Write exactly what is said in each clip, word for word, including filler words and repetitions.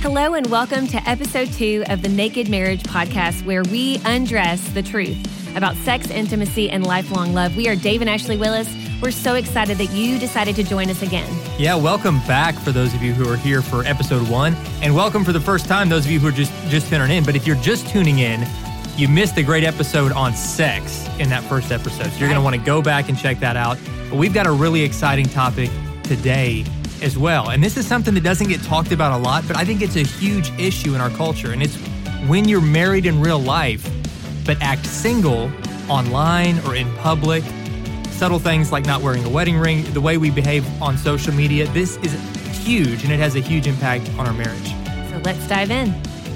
Hello and welcome to episode two of the Naked Marriage Podcast, where we undress the truth about sex, intimacy, and lifelong love. We are Dave and Ashley Willis. We're so excited that you decided to join us again. Yeah, welcome back for those of you who are here for episode one, and welcome for the first time those of you who are just, just tuning in. But if you're just tuning in, you missed a great episode on sex in that first episode. So you're going to want to go back and check that out. But we've got a really exciting topic today as well. And this is something that doesn't get talked about a lot, but I think it's a huge issue in our culture. And it's when you're married in real life, but act single online or in public. Subtle things like not wearing a wedding ring, the way we behave on social media. This is huge, and it has a huge impact on our marriage. So let's dive in.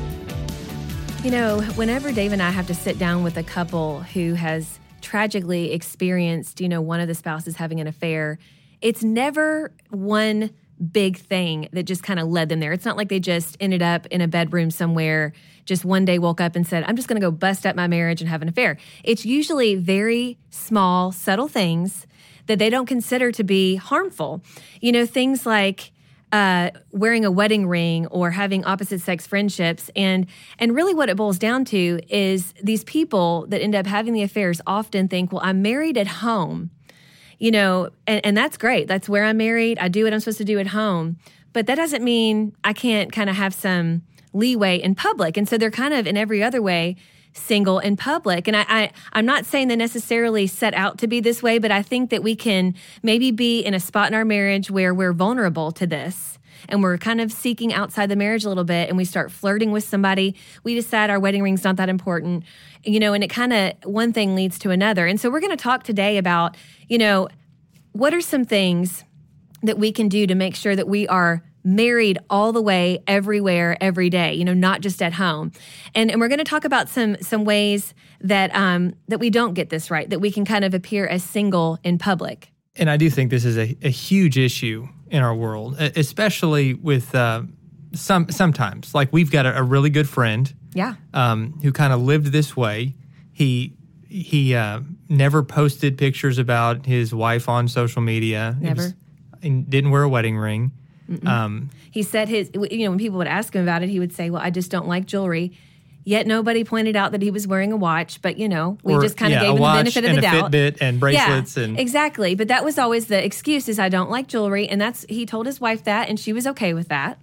You know, whenever Dave and I have to sit down with a couple who has tragically experienced, you know, one of the spouses having an affair, it's never one big thing that just kind of led them there. It's not like they just ended up in a bedroom somewhere, just one day woke up and said, I'm just going to go bust up my marriage and have an affair. It's usually very small, subtle things that they don't consider to be harmful. You know, things like uh, wearing a wedding ring or having opposite sex friendships. And, and really what it boils down to is these people that end up having the affairs often think, well, I'm married at home. You know, and, and that's great. That's where I'm married. I do what I'm supposed to do at home. But that doesn't mean I can't kind of have some leeway in public. And so they're kind of in every other way single in public. And I, I, I'm not saying they necessarily set out to be this way, but I think that we can maybe be in a spot in our marriage where we're vulnerable to this. And we're kind of seeking outside the marriage a little bit, and we start flirting with somebody. We decide our wedding ring's not that important, you know, and it kind of, one thing leads to another. And so we're going to talk today about, you know, what are some things that we can do to make sure that we are married all the way, everywhere, every day, you know, not just at home. And and we're going to talk about some some ways that um, that we don't get this right, that we can kind of appear as single in public. And I do think this is a, a huge issue in our world, especially with uh, some sometimes. Like we've got a, a really good friend, yeah, um, who kind of lived this way. He he uh, never posted pictures about his wife on social media. Never, was, and didn't wear a wedding ring. Um, he said his. You know, when people would ask him about it, he would say, "Well, I just don't like jewelry." Yet nobody pointed out that he was wearing a watch, but, you know, we or, just kind of yeah, gave him the benefit of the doubt. And a Fitbit and bracelets. Yeah, and exactly. But that was always the excuse is I don't like jewelry. And that's he told his wife that, and she was okay with that.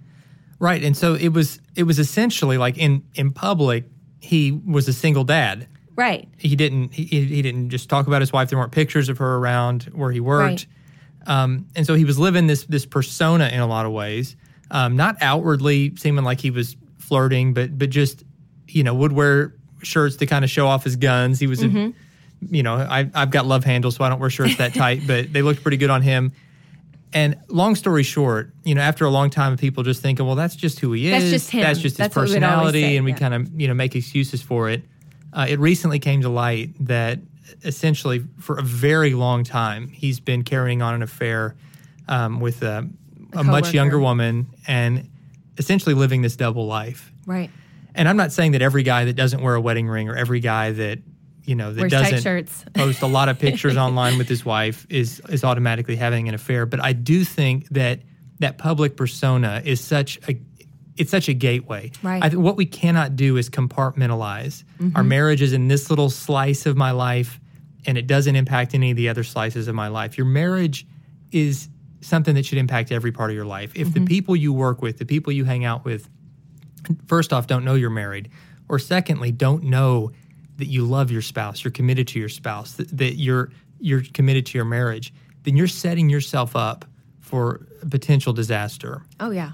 Right. And so it was it was essentially like in, in public, he was a single dad. Right. He didn't he, he didn't just talk about his wife. There weren't pictures of her around where he worked. Right. Um, and so he was living this this persona in a lot of ways, um, not outwardly seeming like he was flirting, but but just, you know, would wear shirts to kind of show off his guns. He was, mm-hmm. a, you know, I, I've got love handles, so I don't wear shirts that tight, but they looked pretty good on him. And long story short, you know, after a long time of people just thinking, well, that's just who he is. That's just him. That's just his that's personality. Say, and we yeah. kind of, you know, make excuses for it. Uh, it recently came to light that essentially for a very long time, he's been carrying on an affair um, with a, a, a much younger woman and essentially living this double life. Right. And I'm not saying that every guy that doesn't wear a wedding ring or every guy that, you know, that Wears tight doesn't shirts. post a lot of pictures online with his wife is is automatically having an affair. But I do think that that public persona is such a it's such a gateway. Right. I th- what we cannot do is compartmentalize. Mm-hmm. Our marriage is in this little slice of my life, and it doesn't impact any of the other slices of my life. Your marriage is something that should impact every part of your life. If mm-hmm. the people you work with, the people you hang out with, first off, don't know you're married, or secondly, don't know that you love your spouse, you're committed to your spouse, that, that you're you're committed to your marriage, then you're setting yourself up for a potential disaster. Oh, yeah.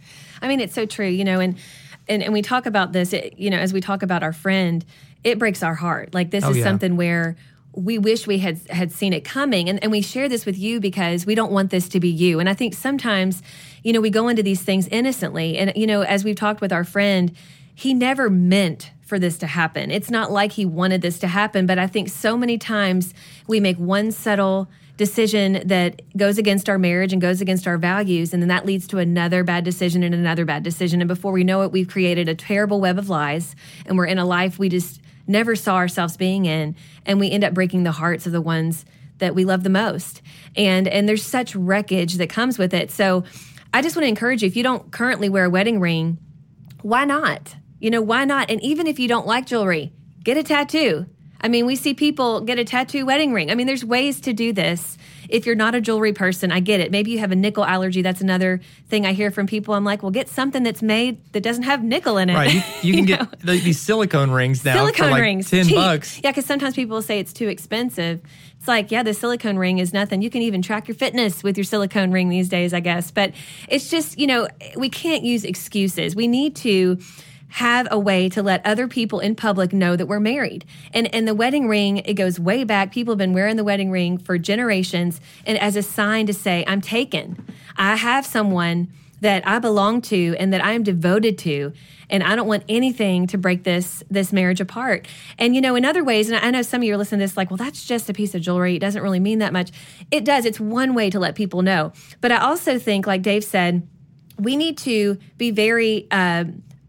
I mean, it's so true, you know, and and, and we talk about this, it, you know, as we talk about our friend, it breaks our heart. Like this oh, is yeah. something where we wish we had had seen it coming. And, and we share this with you because we don't want this to be you. And I think sometimes, you know, we go into these things innocently. And, you know, as we've talked with our friend, he never meant for this to happen. It's not like he wanted this to happen. But I think so many times we make one subtle decision that goes against our marriage and goes against our values, and then that leads to another bad decision and another bad decision. And before we know it, we've created a terrible web of lies, and we're in a life we just never saw ourselves being in, and we end up breaking the hearts of the ones that we love the most. And and there's such wreckage that comes with it. So I just want to encourage you, if you don't currently wear a wedding ring, why not? You know, why not? And even if you don't like jewelry, get a tattoo. I mean, we see people get a tattoo wedding ring. I mean, there's ways to do this. If you're not a jewelry person, I get it. Maybe you have a nickel allergy. That's another thing I hear from people. I'm like, well, get something that's made that doesn't have nickel in it. Right. You, you can you get the, these silicone rings now silicone for like rings, ten cheap. bucks. Yeah, because sometimes people say it's too expensive. It's like, yeah, the silicone ring is nothing. You can even track your fitness with your silicone ring these days, I guess. But it's just, you know, we can't use excuses. We need to have a way to let other people in public know that we're married. And and the wedding ring, it goes way back. People have been wearing the wedding ring for generations, and as a sign to say, I'm taken. I have someone that I belong to and that I am devoted to, and I don't want anything to break this this marriage apart. And, you know, in other ways, and I know some of you are listening to this like, well, that's just a piece of jewelry. It doesn't really mean that much. It does. It's one way to let people know. But I also think, like Dave said, we need to be very uh,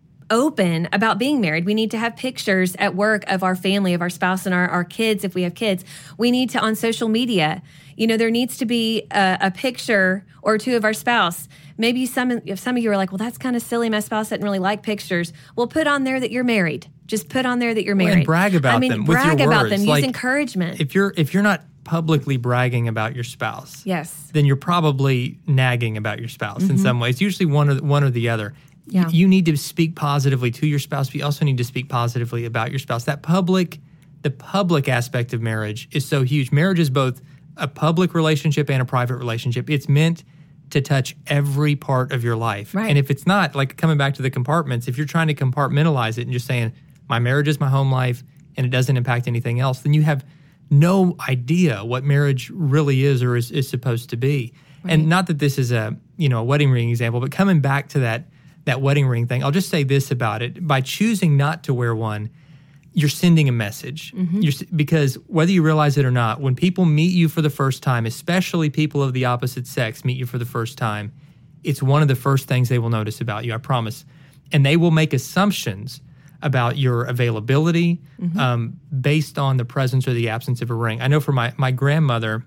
open about being married. We need to have pictures at work of our family, of our spouse and our, our kids, if we have kids. We need to, on social media, you know, there needs to be a, a picture or two of our spouse. Maybe some, if some of you are like, well, that's kind of silly. My spouse doesn't really like pictures. Well, put on there that you're married. Just put on there that you're married. Well, and brag about I mean, them brag with your about words. them. Use Like, encouragement. If you're if you're not publicly bragging about your spouse, yes, then you're probably nagging about your spouse mm-hmm. in some way. It's usually one or one or the other. Yeah. You need to speak positively to your spouse, but you also need to speak positively about your spouse. That public, the public aspect of marriage is so huge. Marriage is both a public relationship and a private relationship. It's meant to touch every part of your life. Right. And if it's not, like coming back to the compartments, if you're trying to compartmentalize it and just saying, my marriage is my home life and it doesn't impact anything else, then you have no idea what marriage really is or is, is supposed to be. Right. And not that this is a, you know, a wedding ring example, but coming back to that that wedding ring thing, I'll just say this about it. By choosing not to wear one, you're sending a message. Mm-hmm. You're, because whether you realize it or not, when people meet you for the first time, especially people of the opposite sex meet you for the first time, it's one of the first things they will notice about you, I promise. And they will make assumptions about your availability mm-hmm. um, based on the presence or the absence of a ring. I know for my, my grandmother,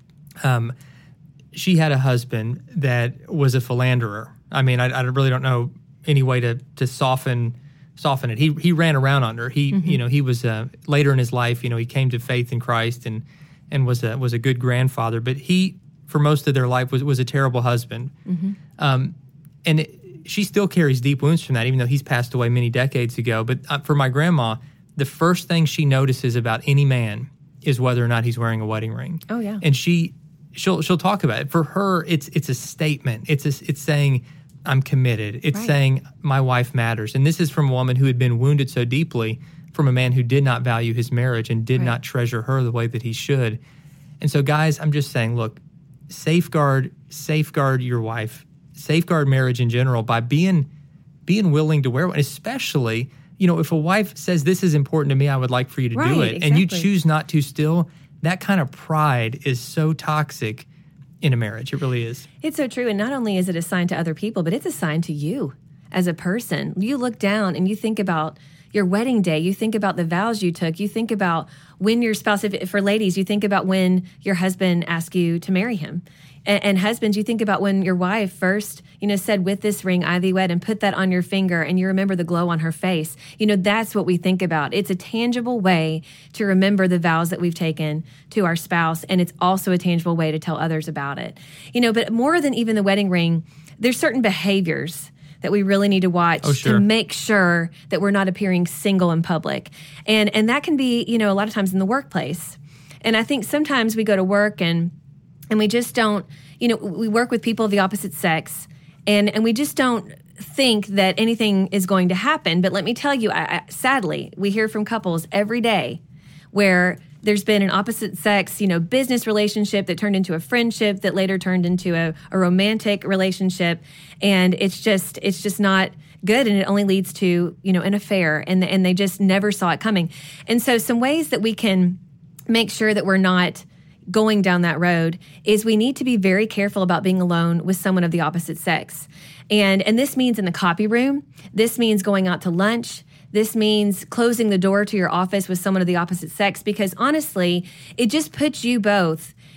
um, she had a husband that was a philanderer. I mean, I, I really don't know any way to to soften soften it. He he ran around on her. He mm-hmm. you know he was uh, later in his life. You know he came to faith in Christ and and was a was a good grandfather. But he for most of their life was was a terrible husband. Mm-hmm. Um, and it, she still carries deep wounds from that, even though he's passed away many decades ago. But uh, for my grandma, the first thing she notices about any man is whether or not he's wearing a wedding ring. Oh yeah, and she she'll she'll talk about it. For her, it's it's a statement. It's a, it's saying, I'm committed. It's right. saying my wife matters. And this is from a woman who had been wounded so deeply from a man who did not value his marriage and did right. not treasure her the way that he should. And so, guys, I'm just saying, look, safeguard, safeguard your wife, safeguard marriage in general by being being willing to wear one, especially, you know, if a wife says, this is important to me, I would like for you to right, do it, exactly. and you choose not to still, that kind of pride is so toxic in a marriage. It really is. It's so true. And not only is it a sign to other people, but it's a sign to you as a person. You look down and you think about your wedding day. You think about the vows you took. You think about when your spouse, if, for ladies, you think about when your husband asked you to marry him. And, and husbands, you think about when your wife first, you know, said, with this ring, I thee wed, and put that on your finger, and you remember the glow on her face. You know, that's what we think about. It's a tangible way to remember the vows that we've taken to our spouse, and it's also a tangible way to tell others about it. You know, but more than even the wedding ring, there's certain behaviors that we really need to watch oh, sure. to make sure that we're not appearing single in public. And and that can be, you know, a lot of times in the workplace. And I think sometimes we go to work and and we just don't, you know, we work with people of the opposite sex, and, and we just don't think that anything is going to happen. But let me tell you, I, I, sadly, we hear from couples every day where there's been an opposite sex, you know, business relationship that turned into a friendship that later turned into a, a romantic relationship. And it's just, it's just not good. And it only leads to, you know, an affair. And, and they just never saw it coming. And so some ways that we can make sure that we're not going down that road is we need to be very careful about being alone with someone of the opposite sex. And, and this means in the copy room. This means going out to lunch. This means closing the door to your office with someone of the opposite sex, because honestly, it just puts you both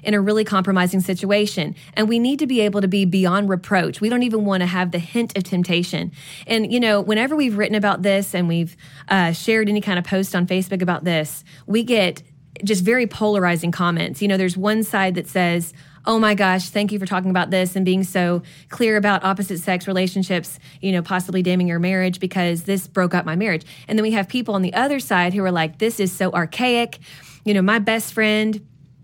in a really compromising situation. And we need to be able to be beyond reproach. We don't even want to have the hint of temptation. And, you know, whenever we've written about this and we've uh, shared any kind of post on Facebook about this, we get just very polarizing comments. You know, there's one side that says, oh my gosh, thank you for talking about this and being so clear about opposite sex relationships, you know, possibly damning your marriage because this broke up my marriage. And then we have people on the other side who are like, this is so archaic. You know, my best friend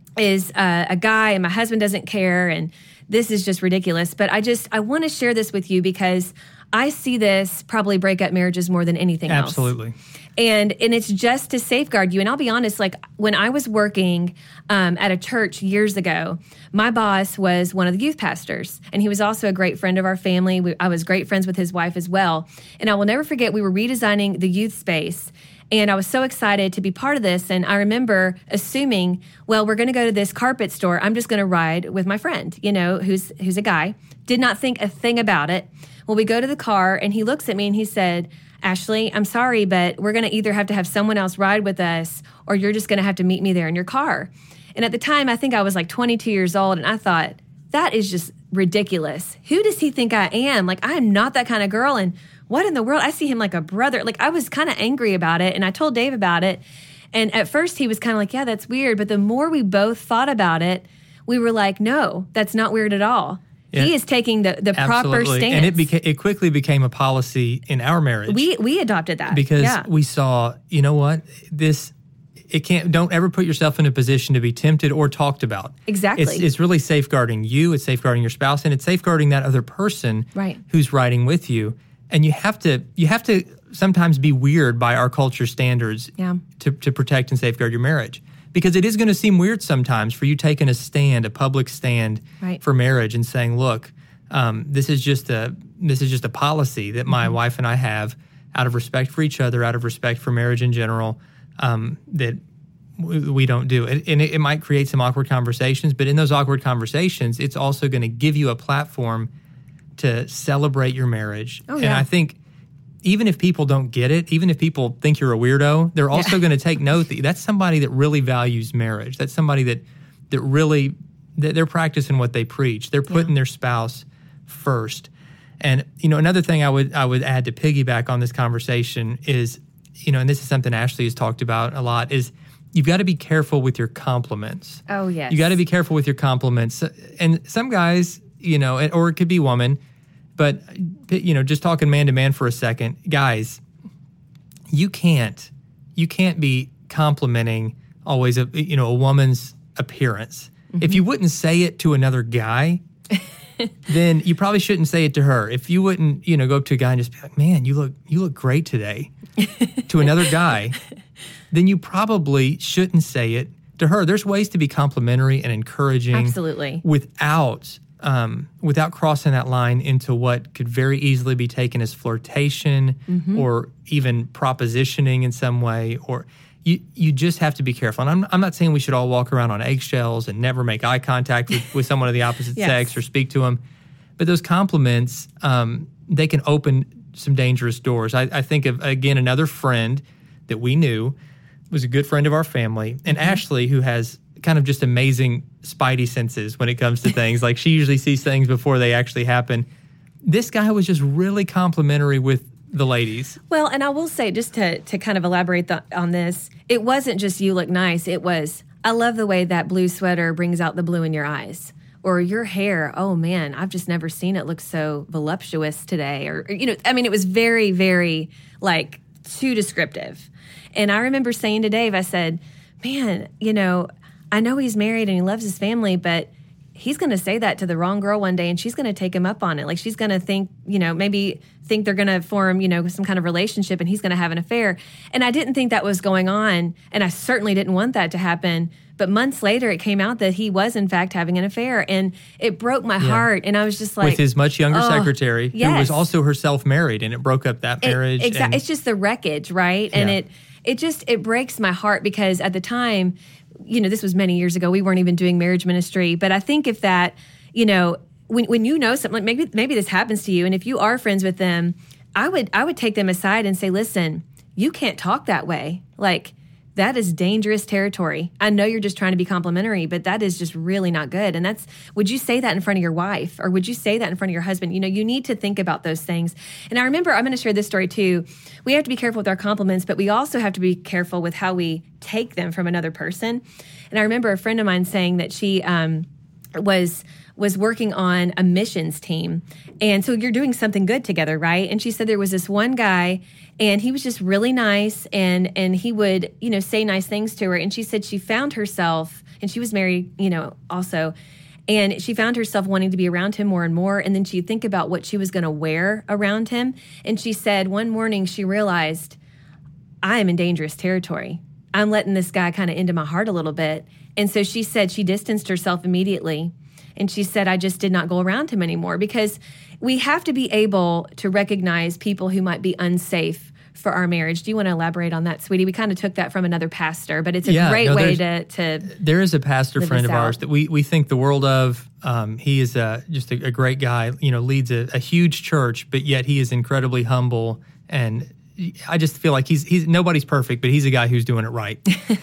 is uh, a guy and my husband doesn't care and this is just ridiculous. But I just, I want to share this with you because I see this probably break up marriages more than anything else. Absolutely. And and it's just to safeguard you. And I'll be honest, like when I was working um, at a church years ago, my boss was one of the youth pastors. And he was also a great friend of our family. We, I was great friends with his wife as well. And I will never forget, we were redesigning the youth space. And I was so excited to be part of this. And I remember assuming, well, we're going to go to this carpet store. I'm just going to ride with my friend, you know, who's who's a guy. Did not think a thing about it. Well, we go to the car and he looks at me and he said, Ashley, I'm sorry, but we're going to either have to have someone else ride with us or you're just going to have to meet me there in your car. And at the time, I think I was like twenty-two years old, and I thought, that is just ridiculous. Who does he think I am? Like, I am not that kind of girl, and what in the world? I see him like a brother. Like, I was kind of angry about it, and I told Dave about it. And at first, he was kind of like, yeah, that's weird. But the more we both thought about it, we were like, no, that's not weird at all. Yeah. He is taking the, the proper stance. And it beca- it quickly became a policy in our marriage. We we adopted that. Because yeah. we saw, you know what, this, it can't, don't ever put yourself in a position to be tempted or talked about. Exactly. It's, it's really safeguarding you, it's safeguarding your spouse, and it's safeguarding that other person right. who's riding with you. And you have to, you have to sometimes be weird by our culture standards yeah. to, to protect and safeguard your marriage. Because it is going to seem weird sometimes for you taking a stand, a public stand right. for marriage and saying, look, um, this is just a this is just a policy that my mm-hmm. wife and I have out of respect for each other, out of respect for marriage in general, um, that w- we don't do. And, and it, it might create some awkward conversations, but in those awkward conversations, it's also going to give you a platform to celebrate your marriage. Oh, and yeah. I think even if people don't get it, even if people think you're a weirdo, they're also yeah. going to take note that that's somebody that really values marriage. That's somebody that that really, that they're practicing what they preach. They're putting yeah. their spouse first. And, you know, another thing I would I would add to piggyback on this conversation is, you know, and this is something Ashley has talked about a lot, is you've got to be careful with your compliments. Oh, yes. You got to be careful with your compliments. And some guys, you know, or it could be woman, but, you know, just talking man to man for a second, guys, you can't, you can't be complimenting always a, you know, a woman's appearance. Mm-hmm. If you wouldn't say it to another guy, then you probably shouldn't say it to her. If you wouldn't, you know, go up to a guy and just be like, man, you look, you look great today to another guy, then you probably shouldn't say it to her. There's ways to be complimentary and encouraging. Absolutely. Without, um, without crossing that line into what could very easily be taken as flirtation mm-hmm. or even propositioning in some way, or you you just have to be careful. And I'm, I'm not saying we should all walk around on eggshells and never make eye contact with, with someone of the opposite yes. sex or speak to them. But those compliments, um, they can open some dangerous doors. I, I think of, again, another friend that we knew was a good friend of our family, and mm-hmm. Ashley, who has kind of just amazing spidey senses when it comes to things. Like, she usually sees things before they actually happen. This guy was just really complimentary with the ladies. Well, and I will say, just to to kind of elaborate the, on this, it wasn't just you look nice. It was, I love the way that blue sweater brings out the blue in your eyes. Or your hair, oh man, I've just never seen it look so voluptuous today. Or, you know, I mean, it was very, very, like, too descriptive. And I remember saying to Dave, I said, man, you know, I know he's married and he loves his family, but he's going to say that to the wrong girl one day and she's going to take him up on it. Like, she's going to think, you know, maybe think they're going to form, you know, some kind of relationship and he's going to have an affair. And I didn't think that was going on. And I certainly didn't want that to happen. But months later, it came out that he was, in fact, having an affair. And it broke my yeah. heart. And I was just like... With his much younger oh, secretary, yes. who was also herself married, and it broke up that marriage. It, exactly. And, it's just the wreckage, right? Yeah. And it it just, it breaks my heart because at the time, you know, this was many years ago. We weren't even doing marriage ministry. But I think if that, you know, when when you know something, like maybe maybe this happens to you, and if you are friends with them, I would I would take them aside and say, listen, you can't talk that way. Like, that is dangerous territory. I know you're just trying to be complimentary, but that is just really not good. And that's, would you say that in front of your wife, or would you say that in front of your husband? You know, you need to think about those things. And I remember, I'm going to share this story too. We have to be careful with our compliments, but we also have to be careful with how we take them from another person. And I remember a friend of mine saying that she um, was was working on a missions team. And so you're doing something good together, right? And she said there was this one guy, and he was just really nice, and and he would, you know, say nice things to her. And she said she found herself, and she was married, you know, also, and she found herself wanting to be around him more and more. And then she'd think about what she was going to wear around him. And she said one morning she realized, I am in dangerous territory. I'm letting this guy kind of into my heart a little bit. And so she said she distanced herself immediately. And she said, I just did not go around him anymore, because we have to be able to recognize people who might be unsafe for our marriage. Do you want to elaborate on that, sweetie? We kind of took that from another pastor, but it's a yeah, great no, way to, to... There is a pastor friend of out. ours that we, we think the world of. Um, he is a, just a, a great guy, you know, leads a, a huge church, but yet he is incredibly humble. And I just feel like he's, he's nobody's perfect, but he's a guy who's doing it right.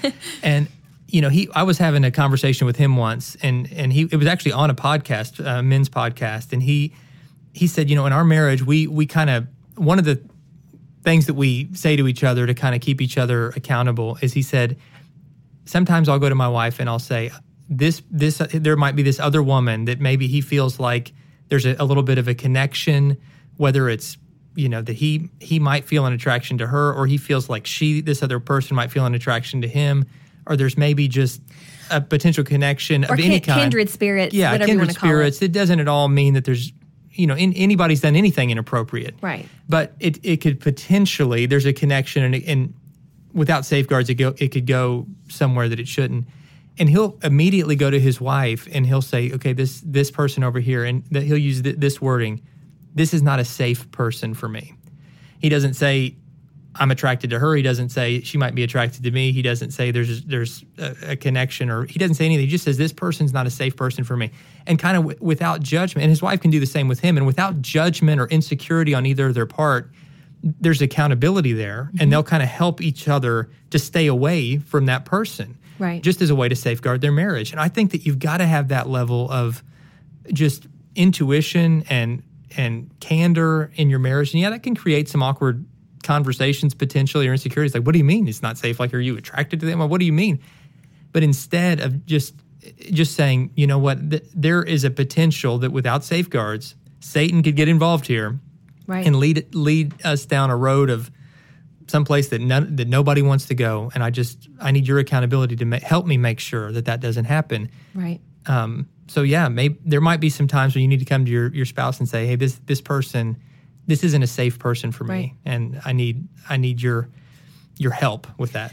And you know, he. I was having a conversation with him once, and and he. It was actually on a podcast, a men's podcast, and he he said, you know, in our marriage, we we kind of one of the things that we say to each other to kind of keep each other accountable is, he said, sometimes I'll go to my wife and I'll say, this this uh, there might be this other woman that maybe he feels like there's a, a little bit of a connection, whether it's, you know, that he he might feel an attraction to her, or he feels like she this other person might feel an attraction to him. Or there's maybe just a potential connection or of kin- any kind. kindred spirits, yeah, whatever kindred you want to call spirits. it. It doesn't at all mean that there's, you know, in, anybody's done anything inappropriate. Right. But it, it could potentially, there's a connection, and, and without safeguards, it, go, it could go somewhere that it shouldn't. And he'll immediately go to his wife and he'll say, okay, this this person over here, and that he'll use th- this wording, this is not a safe person for me. He doesn't say, I'm attracted to her. He doesn't say she might be attracted to me. He doesn't say there's there's a, a connection, or he doesn't say anything. He just says this person's not a safe person for me, and kind of w- without judgment. And his wife can do the same with him, and without judgment or insecurity on either of their part, there's accountability there, mm-hmm. and they'll kind of help each other to stay away from that person, right? Just as a way to safeguard their marriage. And I think that you've got to have that level of just intuition and and candor in your marriage. And yeah, that can create some awkward conversations potentially, or insecurities. Like, what do you mean it's not safe? Like, are you attracted to them? Or what do you mean? But instead of just just saying, you know what, th- there is a potential that without safeguards, Satan could get involved here, right, and lead lead us down a road of someplace that none, that nobody wants to go. And I just I need your accountability to ma- help me make sure that that doesn't happen. Right. Um. So yeah, maybe there might be some times when you need to come to your your spouse and say, hey, this this person. This isn't a safe person for me, right, and I need I need your your help with that.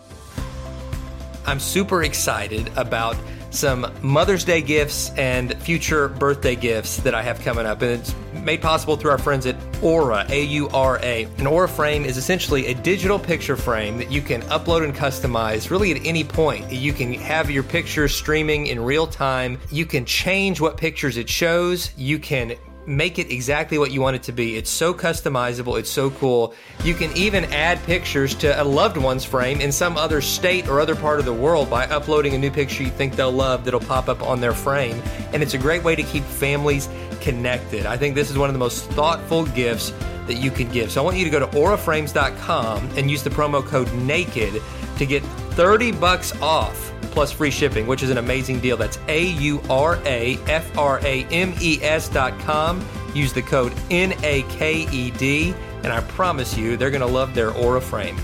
I'm super excited about some Mother's Day gifts and future birthday gifts that I have coming up, and it's made possible through our friends at Aura, A U R A. An Aura frame is essentially a digital picture frame that you can upload and customize really at any point. You can have your pictures streaming in real time. You can change what pictures it shows. You can make it exactly what you want it to be. It's so customizable. It's so cool. You can even add pictures to a loved one's frame in some other state or other part of the world by uploading a new picture you think they'll love that'll pop up on their frame. And it's a great way to keep families connected. I think this is one of the most thoughtful gifts that you can give. So I want you to go to aura frames dot com and use the promo code NAKED to get thirty bucks off plus free shipping, which is an amazing deal. That's A U R A F R A M E S dot com. Use the code N A K E D, and I promise you they're going to love their Aura frame.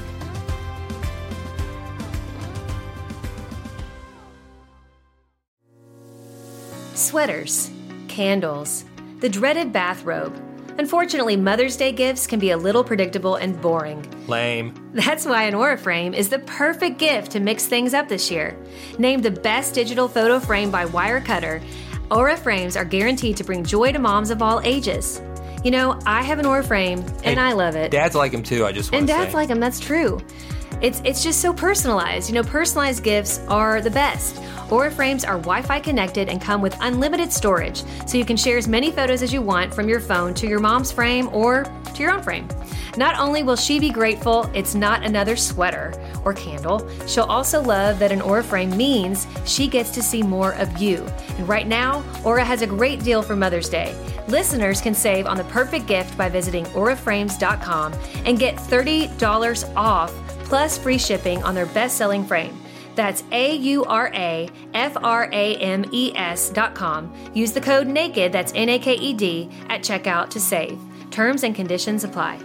Sweaters, candles, the dreaded bathrobe. Unfortunately, Mother's Day gifts can be a little predictable and boring. Lame. That's why an Aura frame is the perfect gift to mix things up this year. Named the best digital photo frame by Wirecutter, Aura frames are guaranteed to bring joy to moms of all ages. You know, I have an Aura frame, and hey, I love it. Dads like them too, I just want And to dads say. like them, that's true. It's it's just so personalized. You know, personalized gifts are the best. Aura frames are Wi-Fi connected and come with unlimited storage, so you can share as many photos as you want from your phone to your mom's frame or to your own frame. Not only will she be grateful it's not another sweater or candle, she'll also love that an Aura frame means she gets to see more of you. And right now, Aura has a great deal for Mother's Day. Listeners can save on the perfect gift by visiting aura frames dot com and get thirty dollars off plus free shipping on their best-selling frame. That's A U R A F R A M E S dot com. Use the code NAKED, that's N A K E D, at checkout to save. Terms and conditions apply.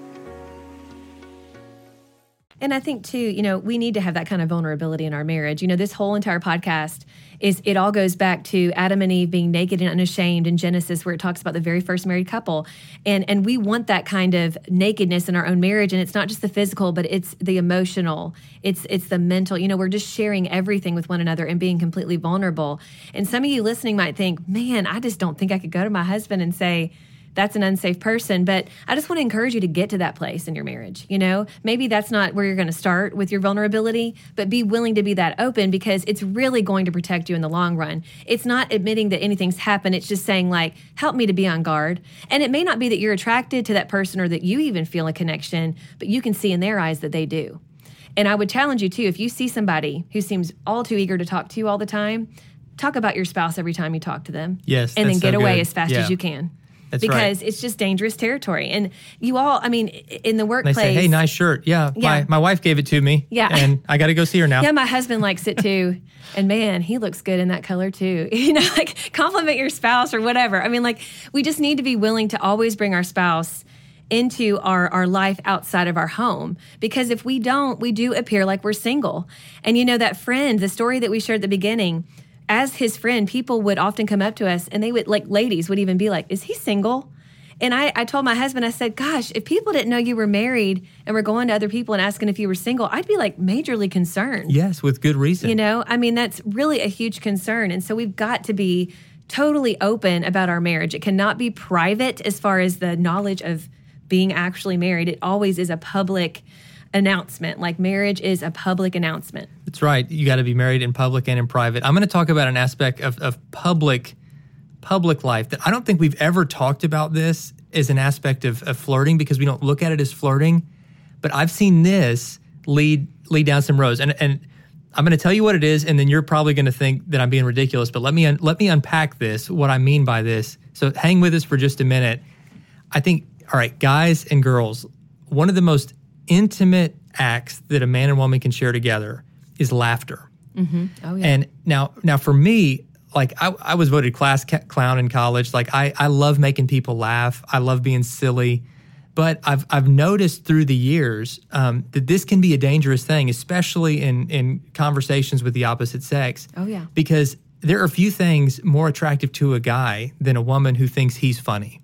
And I think, too, you know, we need to have that kind of vulnerability in our marriage. You know, this whole entire podcast is, it all goes back to Adam and Eve being naked and unashamed in Genesis, where it talks about the very first married couple. And and we want that kind of nakedness in our own marriage. And it's not just the physical, but it's the emotional. It's it's the mental. You know, we're just sharing everything with one another and being completely vulnerable. And some of you listening might think, man, I just don't think I could go to my husband and say, that's an unsafe person. But I just want to encourage you to get to that place in your marriage. You know, maybe that's not where you're going to start with your vulnerability, but be willing to be that open, because it's really going to protect you in the long run. It's not admitting that anything's happened. It's just saying, like, help me to be on guard. And it may not be that you're attracted to that person or that you even feel a connection, but you can see in their eyes that they do. And I would challenge you too, if you see somebody who seems all too eager to talk to you all the time, talk about your spouse every time you talk to them. Yes, and then get so away good. as fast yeah. as you can. That's because right. it's just dangerous territory. And you all, I mean, in the workplace. They say, hey, nice shirt. Yeah, Yeah. My, my wife gave it to me. Yeah. And I got to go see her now. Yeah, my husband likes it too. And man, he looks good in that color too. You know, like compliment your spouse or whatever. I mean, like we just need to be willing to always bring our spouse into our, our life outside of our home. Because if we don't, we do appear like we're single. And you know, that friend, the story that we shared at the beginning, as his friend, people would often come up to us and they would, like ladies would even be like, is he single? And I, I told my husband, I said, gosh, if people didn't know you were married and were going to other people and asking if you were single, I'd be like majorly concerned. Yes, with good reason. You know, I mean, that's really a huge concern. And so we've got to be totally open about our marriage. It cannot be private as far as the knowledge of being actually married. It always is a public announcement. Like marriage is a public announcement. That's right. You got to be married in public and in private. I'm going to talk about an aspect of, of public public life that I don't think we've ever talked about this as an aspect of, of flirting, because we don't look at it as flirting. But I've seen this lead lead down some roads, and and I'm going to tell you what it is, and then you're probably going to think that I'm being ridiculous. But let me un, let me unpack this. What I mean by this. So hang with us for just a minute. I think, all right, guys and girls, one of the most intimate acts that a man and woman can share together is laughter. Mm-hmm. Oh yeah. And now, now for me, like I, I was voted class ca- clown in college. Like I, I love making people laugh. I love being silly. But I've I've noticed through the years um, that this can be a dangerous thing, especially in, in conversations with the opposite sex. Oh, yeah. Because there are few things more attractive to a guy than a woman who thinks he's funny.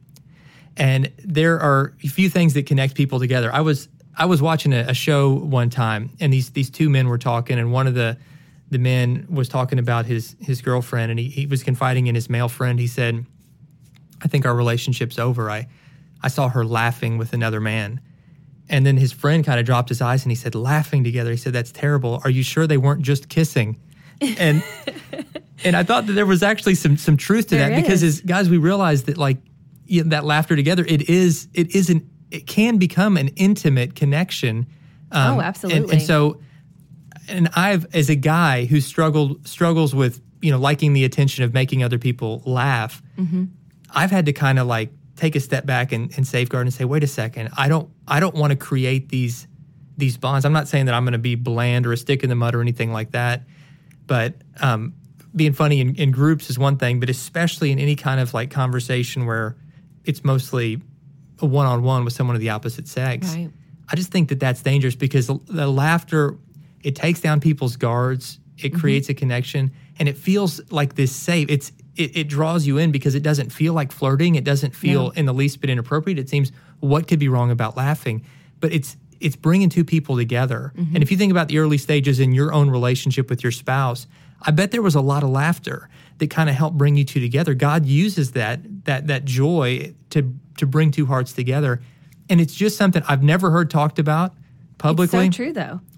And there are a few things that connect people together. I was I was watching a, a show one time, and these these two men were talking, and one of the the men was talking about his his girlfriend, and he, he was confiding in his male friend. He said, I think our relationship's over. I, I saw her laughing with another man. And then his friend kind of dropped his eyes and he said, laughing together. He said, that's terrible. Are you sure they weren't just kissing? And and I thought that there was actually some some truth to There that, because is. as guys, we realize that like you know, that laughter together, it is it isn't it can become an intimate connection. Um, Oh, absolutely. And, and so, and I've, as a guy who struggled struggles with, you know, liking the attention of making other people laugh, Mm-hmm. I've had to kind of like take a step back and, and safeguard and say, wait a second, I don't I don't want to create these these bonds. I'm not saying that I'm going to be bland or a stick in the mud or anything like that, but um, being funny in, in groups is one thing, but especially in any kind of like conversation where it's mostly a one-on-one with someone of the opposite sex. Right. I just think that that's dangerous, because the, the laughter, it takes down people's guards, it Mm-hmm. creates a connection, and it feels like this safe. It's it, it draws you in because it doesn't feel like flirting. It doesn't feel No. in the least bit inappropriate. It seems, what could be wrong about laughing? But it's it's bringing two people together. Mm-hmm. And if you think about the early stages in your own relationship with your spouse, I bet there was a lot of laughter that kind of helped bring you two together. God uses that that that joy to to bring two hearts together. And it's just something I've never heard talked about publicly. It's so true, though.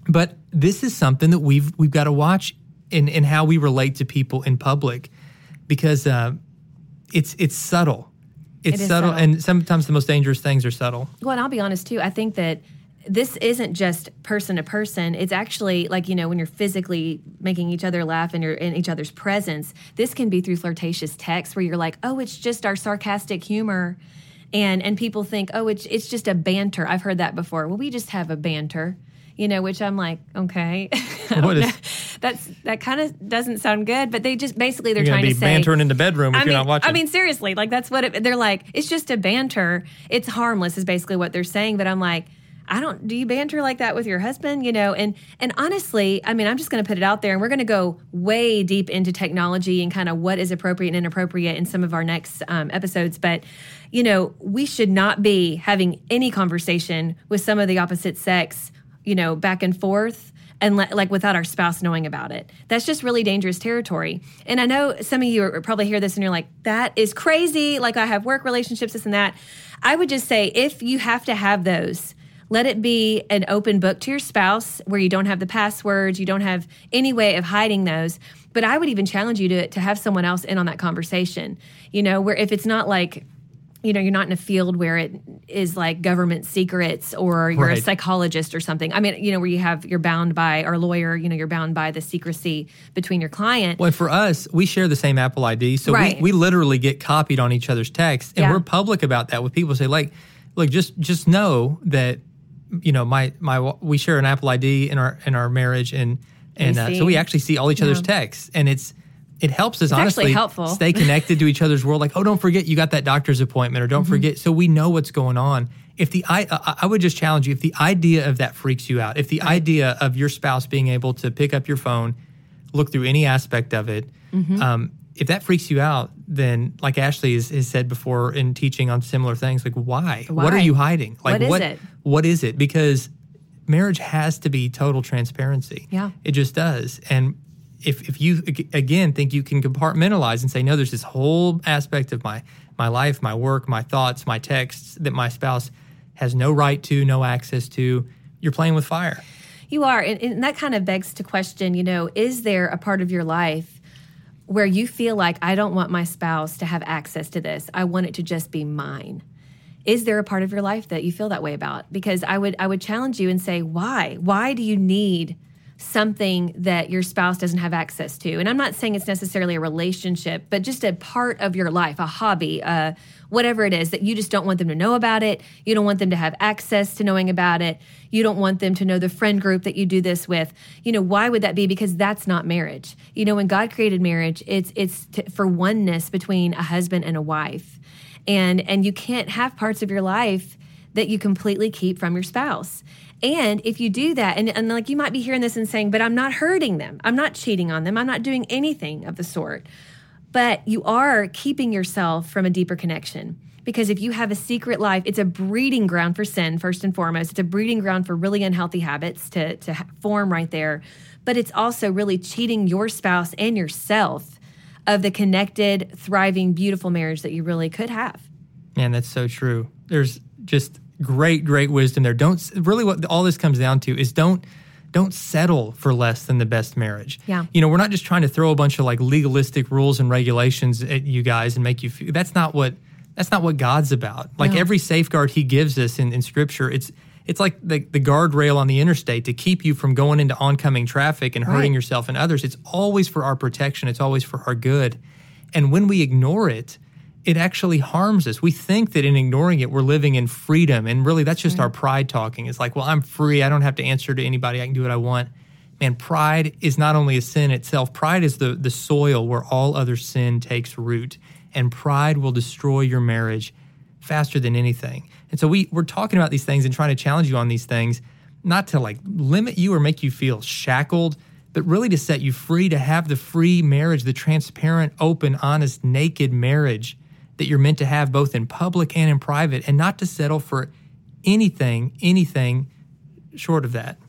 But this is something that we've we've got to watch in, in how we relate to people in public, because uh, it's it's subtle. It's It is subtle, subtle. and sometimes the most dangerous things are subtle. Well, and I'll be honest too. I think that this isn't just person to person. It's actually like, you know, when you're physically making each other laugh and you're in each other's presence, this can be through flirtatious texts where you're like, oh, it's just our sarcastic humor. And and people think, oh, it's it's just a banter. I've heard that before. Well, we just have a banter, you know, which I'm like, okay. I What don't is- know. That's that kind of doesn't sound good, but they just basically they're You're trying gonna be to say bantering in the bedroom if I you're mean, not watching. I mean, seriously, like that's what it, they're like. It's just a banter. It's harmless, is basically what they're saying. But I'm like, I don't. Do you banter like that with your husband? You know, and and honestly, I mean, I'm just going to put it out there, and we're going to go way deep into technology and kind of what is appropriate and inappropriate in some of our next um, episodes. But you know, we should not be having any conversation with some of the opposite sex, you know, back and forth. And le- like without our spouse knowing about it. That's just really dangerous territory. And I know some of you are probably hear this and you're like, that is crazy. Like I have work relationships, this and that. I would just say if you have to have those, let it be an open book to your spouse where you don't have the passwords, you don't have any way of hiding those. But I would even challenge you to to have someone else in on that conversation. You know, where if it's not like, you know, you're not in a field where it is like government secrets or you're Right. a psychologist or something. I mean, you know, where you have, you're bound by, or a lawyer, you know, you're bound by the secrecy between your client. Well, for us, we share the same Apple I D, so Right. we, we literally get copied on each other's texts, and Yeah. we're public about that. With people say, like, look, just just know that, you know, my my we share an Apple I D in our in our marriage, and and We uh, see. so we actually see all each other's Yeah. texts, and it's it helps us actually honestly helpful. stay connected to each other's world. Like, oh, don't forget you got that doctor's appointment, or don't Mm-hmm. forget, so we know what's going on. If the I I I would just challenge you, if the idea of that freaks you out, if the idea of your spouse being able to pick up your phone, look through any aspect of it, Mm-hmm. um, if that freaks you out, then like Ashley has, has said before in teaching on similar things, like why? What are Why? you hiding? Like What is it? What is it? Because marriage has to be total transparency. Yeah. It just does. And if if you ag- again think you can compartmentalize and say, no, there's this whole aspect of my my life, my work, my thoughts, my texts that my spouse has no right to, no access to, you're playing with fire. You are. And, and that kind of begs to question, you know, is there a part of your life where you feel like, I don't want my spouse to have access to this. I want it to just be mine. Is there a part of your life that you feel that way about? Because I would I would challenge you and say, why? Why do you need something that your spouse doesn't have access to? And I'm not saying it's necessarily a relationship, but just a part of your life, a hobby, uh, whatever it is, that you just don't want them to know about it. You don't want them to have access to knowing about it. You don't want them to know the friend group that you do this with. You know, why would that be? Because that's not marriage. You know, when God created marriage, it's it's t- for oneness between a husband and a wife. And and you can't have parts of your life that you completely keep from your spouse. And if you do that, and, and like you might be hearing this and saying, but I'm not hurting them. I'm not cheating on them. I'm not doing anything of the sort. But you are keeping yourself from a deeper connection. Because if you have a secret life, it's a breeding ground for sin, first and foremost. It's a breeding ground for really unhealthy habits to, to ha- form right there. But it's also really cheating your spouse and yourself of the connected, thriving, beautiful marriage that you really could have. Man, that's so true. There's just great, great wisdom there. Don't really what all this comes down to is don't don't settle for less than the best marriage. Yeah. You know, we're not just trying to throw a bunch of like legalistic rules and regulations at you guys and make you feel that's not what that's not what God's about. Like No. every safeguard he gives us in, in scripture, it's it's like the, the guardrail on the interstate to keep you from going into oncoming traffic and hurting Right. yourself and others. It's always for our protection. It's always for our good. And when we ignore it, it actually harms us. We think that in ignoring it, we're living in freedom. And really, that's just our pride talking. It's like, well, I'm free. I don't have to answer to anybody. I can do what I want. Man, pride is not only a sin itself. Pride is the, the soil where all other sin takes root. And pride will destroy your marriage faster than anything. And so we, we're talking about these things and trying to challenge you on these things, not to like limit you or make you feel shackled, but really to set you free, to have the free marriage, the transparent, open, honest, naked marriage that you're meant to have both in public and in private, and not to settle for anything, anything short of that.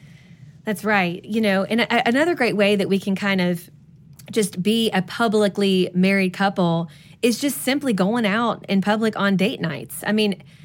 That's right. You know, and a, another great way that we can kind of just be a publicly married couple is just simply going out in public on date nights. I mean,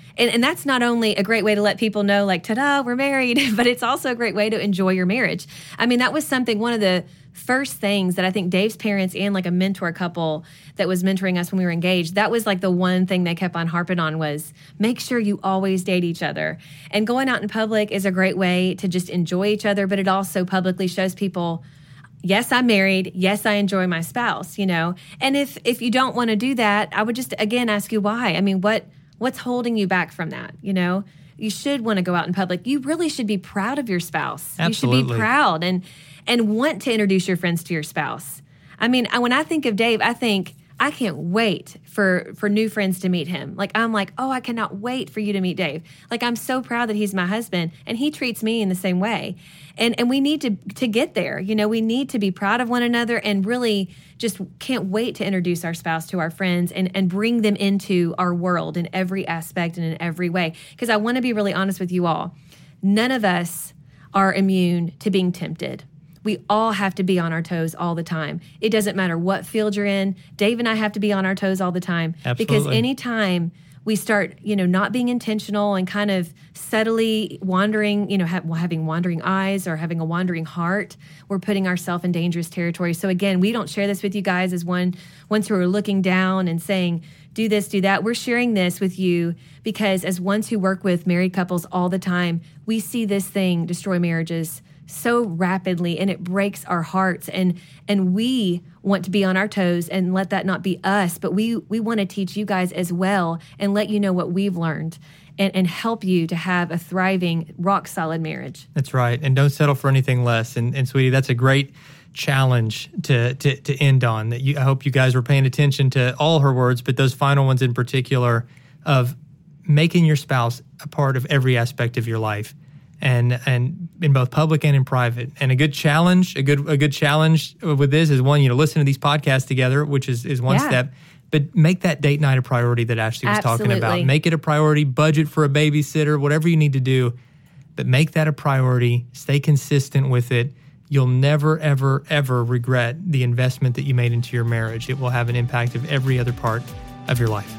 And, and that's not only a great way to let people know, like, ta-da, we're married, but it's also a great way to enjoy your marriage. I mean, that was something, one of the first things that I think Dave's parents and like a mentor couple that was mentoring us when we were engaged, that was like the one thing they kept on harping on was make sure you always date each other. And going out in public is a great way to just enjoy each other, but it also publicly shows people, yes, I'm married. Yes, I enjoy my spouse, you know. And if if you don't want to do that, I would just, again, ask you why. I mean, what what's holding you back from that, you know? You should want to go out in public. You really should be proud of your spouse. Absolutely. You should be proud and and want to introduce your friends to your spouse. I mean, I, when I think of Dave, I think, I can't wait for, for new friends to meet him. Like, I'm like, oh, I cannot wait for you to meet Dave. Like, I'm so proud that he's my husband, and he treats me in the same way. And and we need to to get there. You know, we need to be proud of one another and really just can't wait to introduce our spouse to our friends and, and bring them into our world in every aspect and in every way. Because I want to be really honest with you all. None of us are immune to being tempted. We all have to be on our toes all the time. It doesn't matter what field you're in. Dave and I have to be on our toes all the time. Absolutely. Because anytime we start, you know, not being intentional and kind of subtly wandering, you know, ha- having wandering eyes or having a wandering heart, we're putting ourselves in dangerous territory. So again, we don't share this with you guys as one ones who are looking down and saying, do this, do that. We're sharing this with you because as ones who work with married couples all the time, we see this thing destroy marriages so rapidly, and it breaks our hearts, and and we want to be on our toes and let that not be us, but we we want to teach you guys as well and let you know what we've learned and, and help you to have a thriving, rock-solid marriage. That's right, and don't settle for anything less. And, and sweetie, that's a great challenge to to, to end on. That you, I hope you guys were paying attention to all her words, but those final ones in particular of making your spouse a part of every aspect of your life. And and in both public and in private. And a good challenge, a good a good challenge with this is one, you know, listen to these podcasts together, which is, is one yeah. step. But make that date night a priority that Ashley was Absolutely. talking about. Make it a priority, budget for a babysitter, whatever you need to do. But make that a priority. Stay consistent with it. You'll never, ever, ever regret the investment that you made into your marriage. It will have an impact of every other part of your life.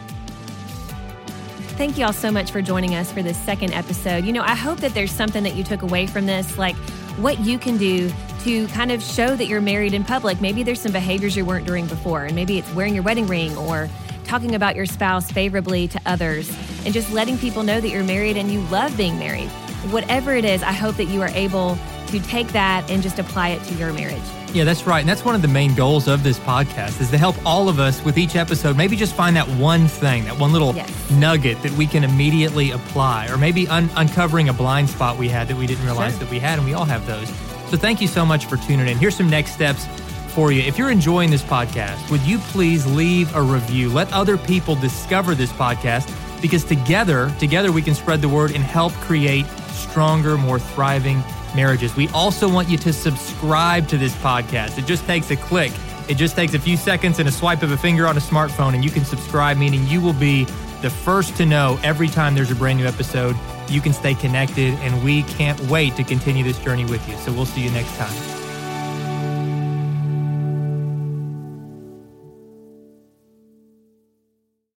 Thank you all so much for joining us for this second episode. You know, I hope that there's something that you took away from this, like what you can do to kind of show that you're married in public. Maybe there's some behaviors you weren't doing before, and maybe it's wearing your wedding ring or talking about your spouse favorably to others and just letting people know that you're married and you love being married. Whatever it is, I hope that you are able to take that and just apply it to your marriage. Yeah, that's right. And that's one of the main goals of this podcast is to help all of us with each episode, maybe just find that one thing, that one little yes. nugget that we can immediately apply, or maybe un- uncovering a blind spot we had that we didn't realize sure. that we had, and we all have those. So thank you so much for tuning in. Here's some next steps for you. If you're enjoying this podcast, would you please leave a review? Let other people discover this podcast, because together, together we can spread the word and help create stronger, more thriving marriages. We also want you to subscribe to this podcast. It just takes a click. It just takes a few seconds and a swipe of a finger on a smartphone, and you can subscribe, meaning you will be the first to know every time there's a brand new episode. You can stay connected, and we can't wait to continue this journey with you. So we'll see you next time.